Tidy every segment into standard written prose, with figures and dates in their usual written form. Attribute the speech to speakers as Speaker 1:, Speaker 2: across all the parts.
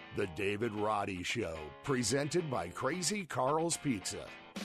Speaker 1: The David Roddy Show, presented by Crazy Carl's Pizza.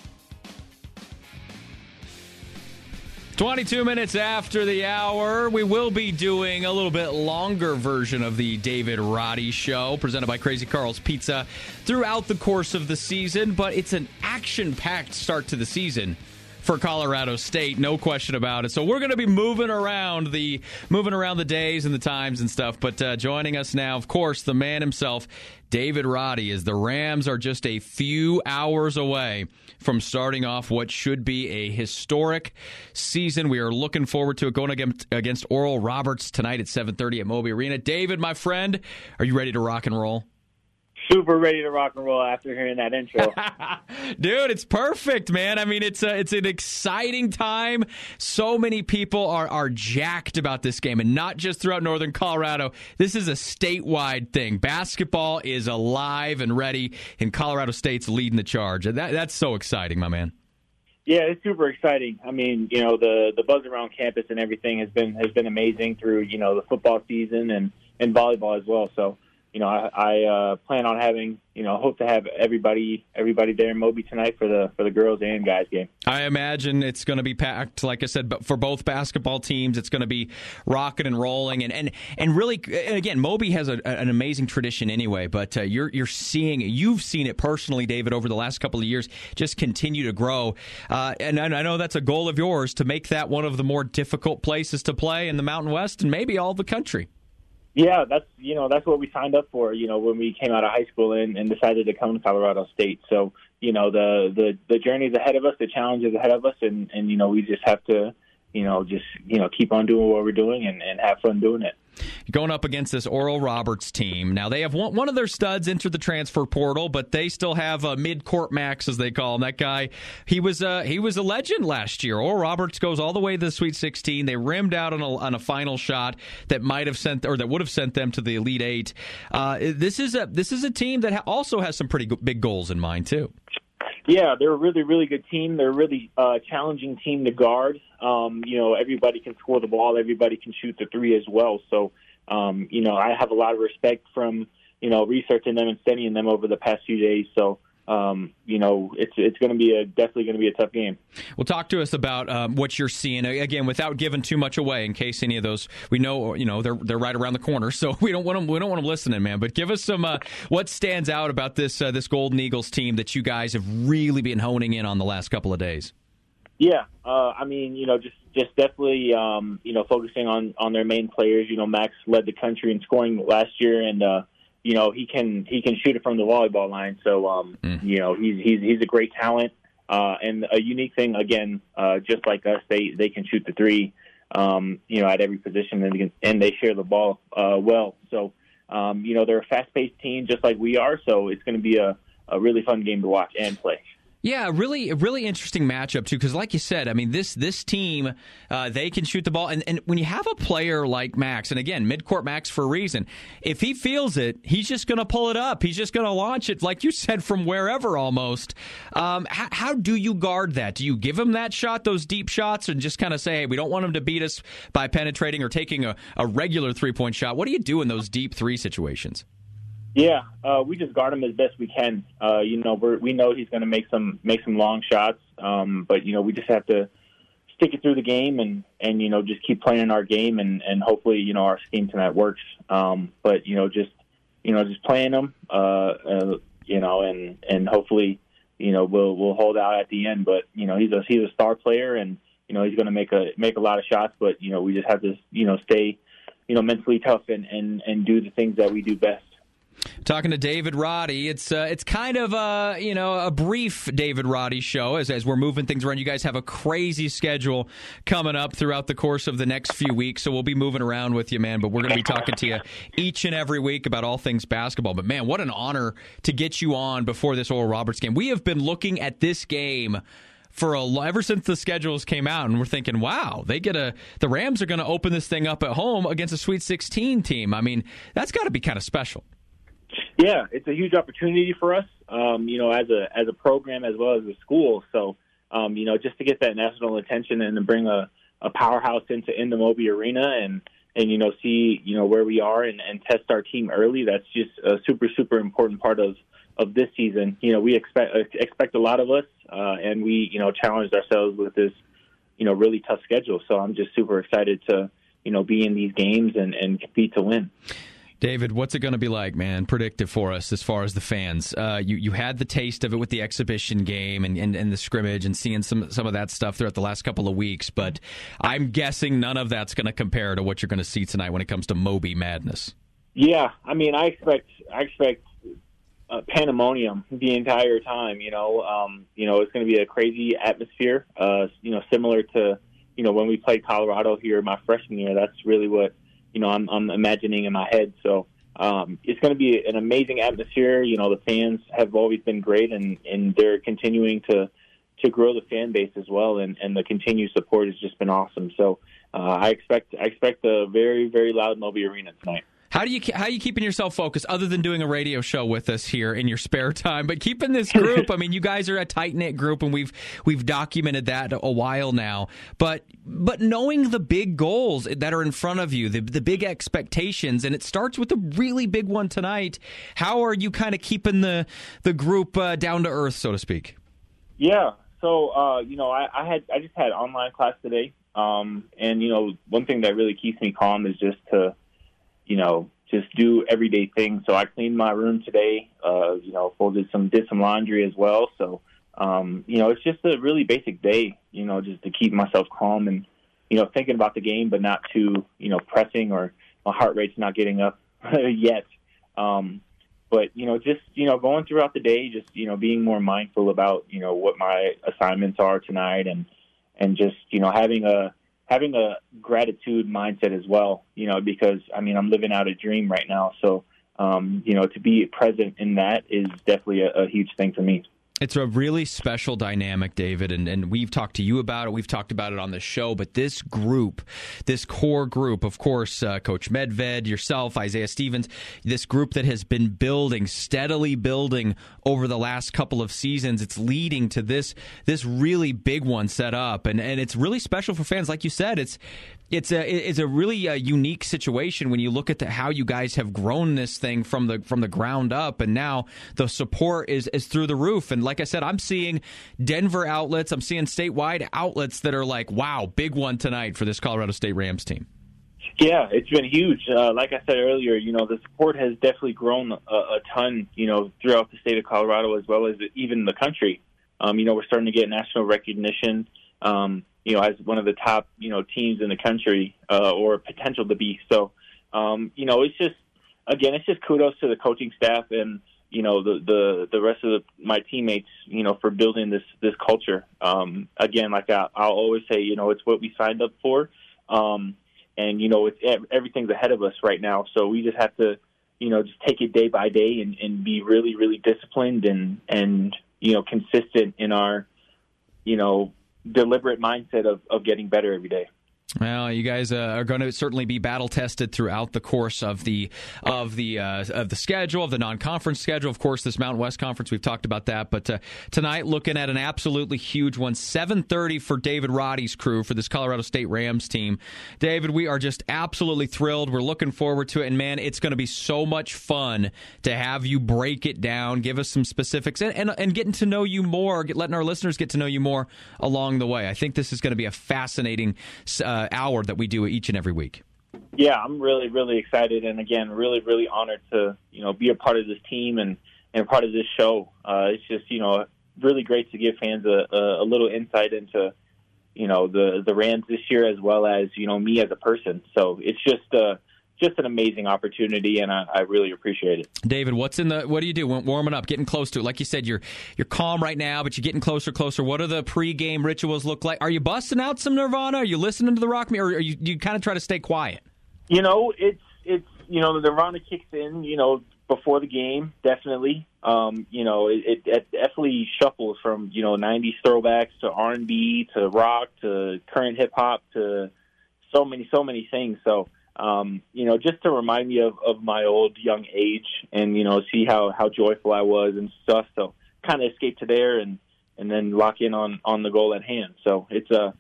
Speaker 2: 22 minutes after the hour, we will be doing a little bit longer version of the David Roddy Show, presented by Crazy Carl's Pizza, throughout the course of the season. But it's an action-packed start to the season for Colorado State, no question about it. So we're going to be moving around the days and the times and stuff. But joining us now, of course, the man himself, David Roddy, as the Rams are just a few hours away from starting off what should be a historic season. We are looking forward to it, going against Oral Roberts tonight at 7:30 at Moby Arena. David, my friend, are you ready to rock and roll?
Speaker 3: Super ready to rock and roll after hearing that intro.
Speaker 2: Dude, it's perfect, man. I mean, it's an exciting time. So many people are jacked about this game, and not just throughout Northern Colorado. This is a statewide thing. Basketball is alive and ready, and Colorado State's leading the charge. That's so exciting, my man.
Speaker 3: Yeah, it's super exciting. I mean, you know, the buzz around campus and everything has been amazing through, you know, the football season and volleyball as well. So, you know, I plan on having, you know, hope to have everybody there in Moby tonight for the girls and guys game.
Speaker 2: I imagine it's going to be packed, like I said, but for both basketball teams, it's going to be rocking and rolling. And really, again, Moby has an amazing tradition anyway, but you've seen it personally, David, over the last couple of years, just continue to grow. And I know that's a goal of yours, to make that one of the more difficult places to play in the Mountain West and maybe all the country.
Speaker 3: Yeah, that's what we signed up for, you know, when we came out of high school and decided to come to Colorado State. So, you know, the journey's ahead of us, the challenge is ahead of us, and you know, we just have to, keep on doing what we're doing and have fun doing it.
Speaker 2: Going up against this Oral Roberts team. Now, they have one of their studs entered the transfer portal, but they still have a mid-court Max, as they call him. That guy, he was a legend last year. Oral Roberts goes all the way to the Sweet 16. They rimmed out on a final shot that would have sent them to the Elite Eight. This is a team that also has some pretty big goals in mind too.
Speaker 3: Yeah, they're a really, really good team. They're a really challenging team to guard. You know, everybody can score the ball. Everybody can shoot the three as well. So, you know, I have a lot of respect from, you know, researching them and studying them over the past few days. So, you know, it's going to be definitely going to be a tough game. Well,
Speaker 2: talk to us about what you're seeing again, without giving too much away, in case any of those we know, you know, they're right around the corner, so we don't want them listening, man. But give us some what stands out about this Golden Eagles team that you guys have really been honing in on the last couple of days.
Speaker 3: Yeah, I mean, you know, just definitely, you know, focusing on their main players. You know, Max led the country in scoring last year, and you know, he can shoot it from the volleyball line. So, you know, he's a great talent, and a unique thing. Again, just like us, they can shoot the three, you know, at every position, and they share the ball well. So, you know, they're a fast-paced team, just like we are. So it's going to be a really fun game to watch and play.
Speaker 2: Yeah, really interesting matchup, too, because like you said, I mean, this team, they can shoot the ball. And when you have a player like Max, and again, mid-court Max for a reason, if he feels it, he's just going to pull it up. He's just going to launch it, like you said, from wherever almost. How do you guard that? Do you give him that shot, those deep shots, and just kind of say, hey, we don't want him to beat us by penetrating or taking a regular three-point shot? What do you do in those deep three situations?
Speaker 3: Yeah, we just guard him as best we can. You know, we know he's going to make some long shots, but you know, we just have to stick it through the game and you know, just keep playing our game and hopefully, you know, our scheme tonight works. But you know, just playing him, you know, and hopefully, you know, we'll hold out at the end. But you know, he's a star player, and you know, he's going to make a lot of shots. But you know, we just have to, you know, stay, you know, mentally tough and do the things that we do best.
Speaker 2: Talking to David Roddy, it's kind of a brief David Roddy show as we're moving things around. You guys have a crazy schedule coming up throughout the course of the next few weeks, so we'll be moving around with you, man. But we're going to be talking to you each and every week about all things basketball. But man, what an honor to get you on before this Oral Roberts game. We have been looking at this game ever since the schedules came out, and we're thinking, wow, the Rams are going to open this thing up at home against a Sweet 16 team. I mean, that's got to be kind of special.
Speaker 3: Yeah, it's a huge opportunity for us, you know, as a program as well as a school. So, you know, just to get that national attention and to bring a powerhouse into Moby Arena and see, where we are and test our team early. That's just a super, super important part of this season. We expect a lot of us, and we, challenged ourselves with this, really tough schedule. So I'm just super excited to, be in these games and compete to win.
Speaker 2: David, what's it going to be like, man? Predictive for us as far as the fans. You had the taste of it with the exhibition game and the scrimmage and seeing some of that stuff throughout the last couple of weeks, but I'm guessing none of that's going to compare to what you're going to see tonight when it comes to Moby madness. Yeah,
Speaker 3: I expect pandemonium the entire time. It's going to be a crazy atmosphere. Similar to when we played Colorado here my freshman year. That's really what I'm imagining in my head. So it's going to be an amazing atmosphere. The fans have always been great, and they're continuing to grow the fan base as well. And the continued support has just been awesome. So I expect a very, very loud Moby Arena tonight.
Speaker 2: How are you keeping yourself focused other than doing a radio show with us here in your spare time, but keeping this group? I mean, you guys are a tight-knit group, and we've documented that a while now. But knowing the big goals that are in front of you, the big expectations, and it starts with a really big one tonight. How are you kind of keeping the group down to earth, so to speak?
Speaker 3: Yeah. So I just had online class today, and one thing that really keeps me calm is just to just do everyday things. So I cleaned my room today, did some laundry as well. So, it's just a really basic day, just to keep myself calm and, thinking about the game, but not too, pressing, or my heart rate's not getting up yet. But, just, going throughout the day, just, being more mindful about, what my assignments are tonight, and just, having a gratitude mindset as well, because, I'm living out a dream right now. So, to be present in that is definitely a huge thing for me.
Speaker 2: It's a really special dynamic, David, and we've talked to you about it. We've talked about it on the show, but this group, this core group, of course, Coach Medved, yourself, Isaiah Stevens, this group that has been steadily building over the last couple of seasons, it's leading to this really big one set up, and it's really special for fans. Like you said, it's a really unique situation when you look at how you guys have grown this thing from the ground up, and now the support is through the roof. And like I said, I'm seeing Denver outlets, I'm seeing statewide outlets that are like, wow, big one tonight for this Colorado State Rams team.
Speaker 3: Yeah, it's been huge. Like I said earlier, the support has definitely grown a ton, throughout the state of Colorado as well as even the country. We're starting to get national recognition, as one of the top, teams in the country, or potential to be. So, it's just kudos to the coaching staff and, the rest of my teammates, for building this culture. Again, like I'll always say, it's what we signed up for. And, it's everything's ahead of us right now. So we just have to, just take it day by day and be really, really disciplined and consistent in our, deliberate mindset of getting better every day.
Speaker 2: Well, you guys are going to certainly be battle tested throughout the course of the schedule, of the non-conference schedule. Of course, this Mountain West Conference, we've talked about that. But tonight, looking at an absolutely huge one, 7:30 for David Roddy's crew for this Colorado State Rams team. David, we are just absolutely thrilled. We're looking forward to it, and man, it's going to be so much fun to have you break it down, give us some specifics, and getting to know you more, letting our listeners get to know you more along the way. I think this is going to be a fascinating hour that we do each and every week.
Speaker 3: Yeah, I'm really, really excited, and again, really, really honored to be a part of this team and a part of this show. It's just really great to give fans a little insight into the Rams this year, as well as me as a person. So it's just an amazing opportunity, and I really appreciate it.
Speaker 2: David, what do you do warming up, getting close to it? Like you said, you're calm right now, but you're getting closer. What do the pregame rituals look like? Are you busting out some Nirvana? Are you listening to the rock music, or you kind of try to stay quiet?
Speaker 3: It's the Nirvana kicks in, before the game, definitely. It definitely shuffles from, 90s throwbacks to R&B to rock to current hip hop to so many things. So, just to remind me of my old young age and, see how joyful I was and stuff. So kind of escape to there and then lock in on the goal at hand. So it's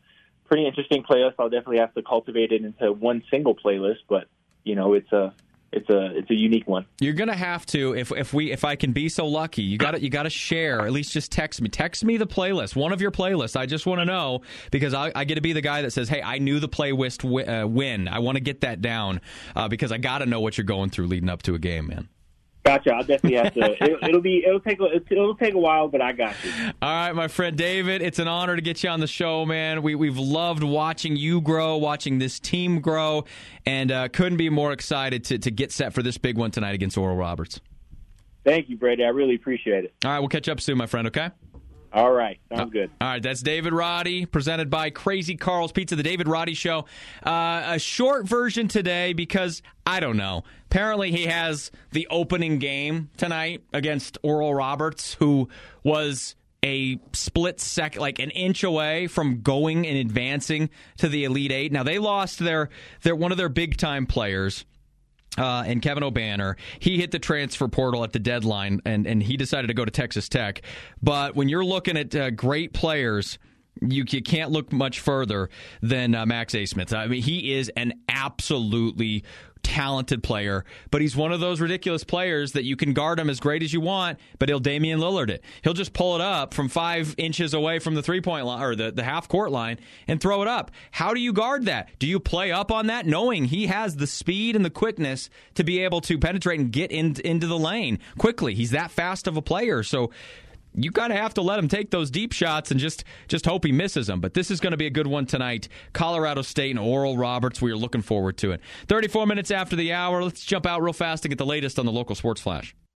Speaker 3: pretty interesting playlist. I'll definitely have to cultivate it into one single playlist, but it's a unique one.
Speaker 2: You're gonna have to, if I can be so lucky, you got to share. At least just text me the playlist, one of your playlists. I just want to know, because I get to be the guy that says, hey, I knew the playlist win. I want to get that down because I got to know what you're going through leading up to a game, man.
Speaker 3: Gotcha. I'll definitely have to. It'll take a while, but I got you.
Speaker 2: All right, my friend David, it's an honor to get you on the show, man. We've loved watching you grow, watching this team grow, and couldn't be more excited to get set for this big one tonight against Oral Roberts.
Speaker 3: Thank you, Brady. I really appreciate it.
Speaker 2: All right, we'll catch up soon, my friend. Okay.
Speaker 3: All right. Sounds good.
Speaker 2: All right, that's David Roddy, presented by Crazy Carl's Pizza, the David Roddy Show. A short version today because, I don't know, apparently he has the opening game tonight against Oral Roberts, who was a split second, like an inch away from going and advancing to the Elite Eight. Now, they lost their one of their big-time players, and Kevin O'Banner. He hit the transfer portal at the deadline, and he decided to go to Texas Tech. But when you're looking at great players, you can't look much further than Max Abmas. I mean, he is an absolutely talented player, but he's one of those ridiculous players that you can guard him as great as you want, but he'll Damian Lillard it. He'll just pull it up from 5 inches away from the three-point line or the half-court line and throw it up. How do you guard that? Do you play up on that, knowing he has the speed and the quickness to be able to penetrate and get into the lane quickly? He's that fast of a player, so you kind of have to let him take those deep shots and just hope he misses them. But this is going to be a good one tonight. Colorado State and Oral Roberts. We are looking forward to it. 34 minutes after the hour. Let's jump out real fast to get the latest on the local sports flash.